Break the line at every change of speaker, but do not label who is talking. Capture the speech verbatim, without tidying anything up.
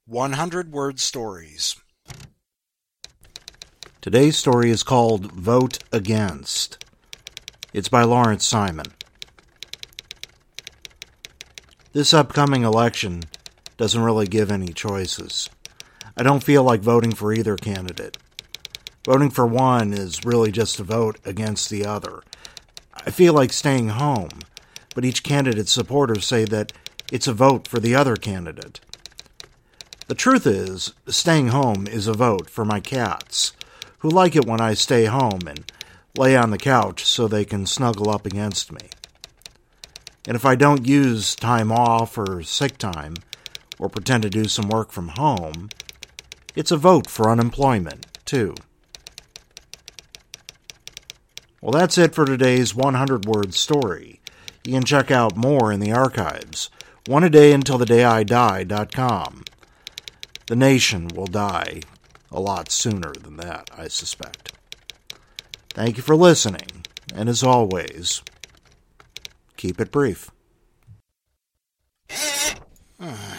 one hundred word stories.
Today's story is called Vote Against. It's by Lawrence Simon. This upcoming election doesn't really give any choices. I don't feel like voting for either candidate. Voting for one is really just a vote against the other. I feel like staying home, but each candidate's supporters say that it's a vote for the other candidate. The truth is, staying home is a vote for my cats, who like it when I stay home and lay on the couch so they can snuggle up against me. And if I don't use time off or sick time, or pretend to do some work from home, it's a vote for unemployment, too. Well, that's it for today's one hundred word story. You can check out more in the archives, one a day until the day I die dot com. The nation will die a lot sooner than that, I suspect. Thank you for listening, and as always, keep it brief.